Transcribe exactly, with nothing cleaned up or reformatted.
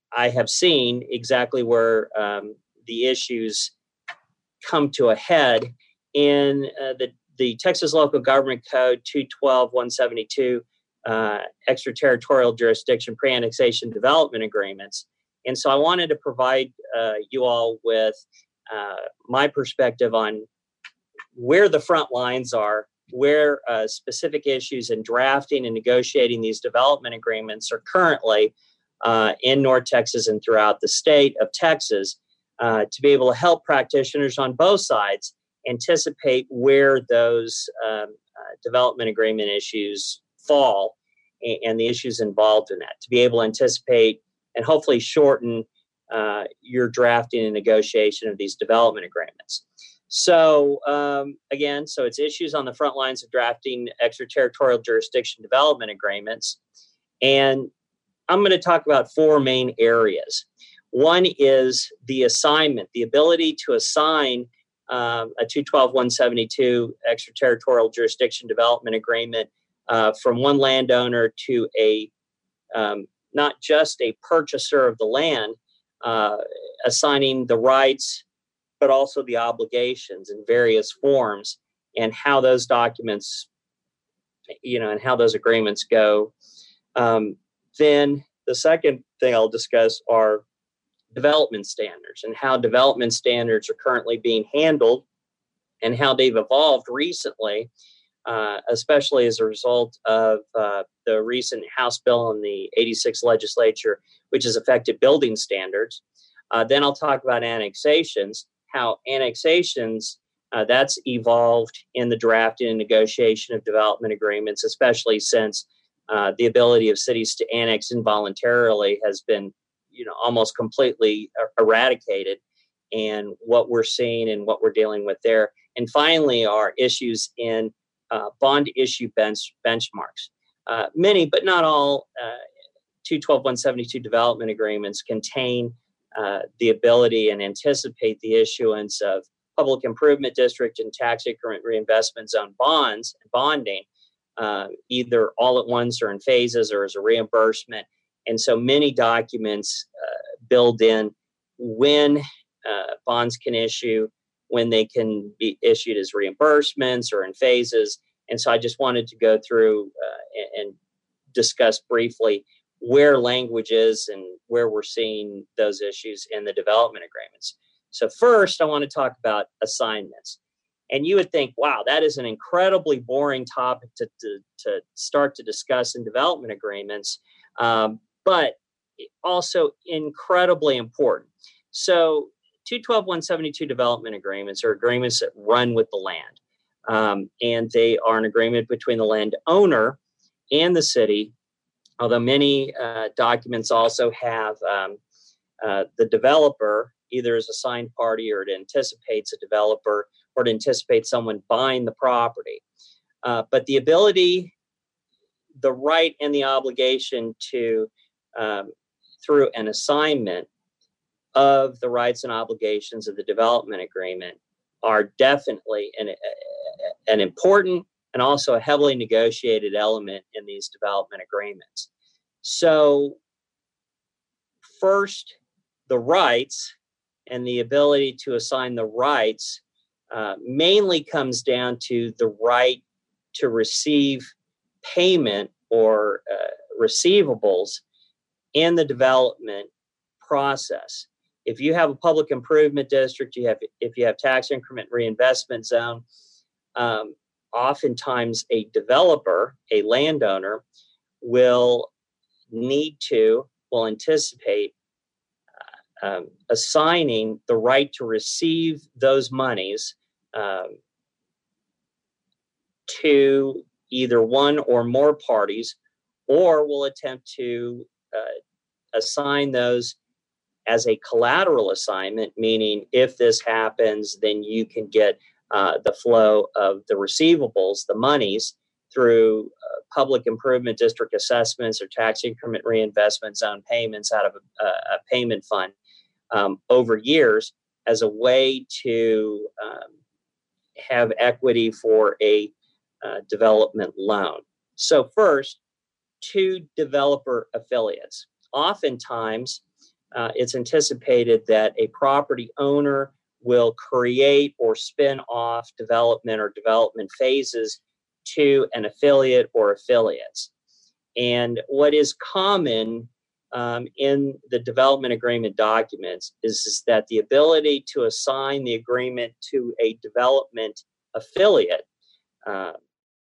I have seen exactly where um, the issues come to a head in uh, the, the Texas Local Government Code two twelve one seventy-two, uh, extraterritorial jurisdiction pre-annexation development agreements. And so I wanted to provide uh, you all with uh, my perspective on where the front lines are, where uh, specific issues in drafting and negotiating these development agreements are currently uh, in North Texas and throughout the state of Texas, uh, to be able to help practitioners on both sides anticipate where those um, uh, development agreement issues fall and, and the issues involved in that, to be able to anticipate and hopefully shorten uh, your drafting and negotiation of these development agreements. So um, again, so it's issues on the front lines of drafting extraterritorial jurisdiction development agreements. And I'm going to talk about four main areas. One is the assignment, the ability to assign um, a two twelve one seventy-two extraterritorial jurisdiction development agreement uh, from one landowner to a um, not just a purchaser of the land, uh, assigning the rights, but also the obligations in various forms, and how those documents, you know, and how those agreements go. Um, then the second thing I'll discuss are development standards and how development standards are currently being handled and how they've evolved recently, uh, especially as a result of uh, the recent House bill in the eighty-sixth legislature, which has affected building standards. Uh, then I'll talk about annexations, how annexations, uh, that's evolved in the drafting and negotiation of development agreements, especially since uh, the ability of cities to annex involuntarily has been, you know, almost completely eradicated, and what we're seeing and what we're dealing with there. And finally, are issues in uh, bond issue bench benchmarks. Uh, many, but not all, uh, two twelve one seventy-two development agreements contain uh, the ability and anticipate the issuance of public improvement district and tax increment reinvestment zone bonds and bonding, uh, either all at once or in phases or as a reimbursement. And so many documents uh, build in when uh, bonds can issue, when they can be issued as reimbursements or in phases. And so I just wanted to go through uh, and, and discuss briefly where language is and where we're seeing those issues in the development agreements. So first, I want to talk about assignments. And you would think, wow, that is an incredibly boring topic to, to, to start to discuss in development agreements, um, but also incredibly important. So two twelve one seventy-two development agreements are agreements that run with the land. Um, and they are an agreement between the landowner and the city, although many uh, documents also have um, uh, the developer either as a signed party, or it anticipates a developer, or it anticipates someone buying the property. Uh, but the ability, the right and the obligation to, um, through an assignment of the rights and obligations of the development agreement, are definitely an, an important and also a heavily negotiated element in these development agreements. So first, the rights and the ability to assign the rights uh, mainly comes down to the right to receive payment or uh, receivables in the development process. If you have a public improvement district, you have if you have tax increment reinvestment zone, um, oftentimes a developer, a landowner, will need to, will anticipate uh, um, assigning the right to receive those monies um, to either one or more parties, or will attempt to uh, assign those as a collateral assignment, meaning if this happens, then you can get uh, the flow of the receivables, the monies, through uh, public improvement district assessments or tax increment reinvestment zone payments out of a, a payment fund um, over years as a way to um, have equity for a uh, development loan. So first, two developer affiliates. Oftentimes, uh, it's anticipated that a property owner will create or spin off development or development phases to an affiliate or affiliates. And what is common um, in the development agreement documents is, is that the ability to assign the agreement to a development affiliate uh,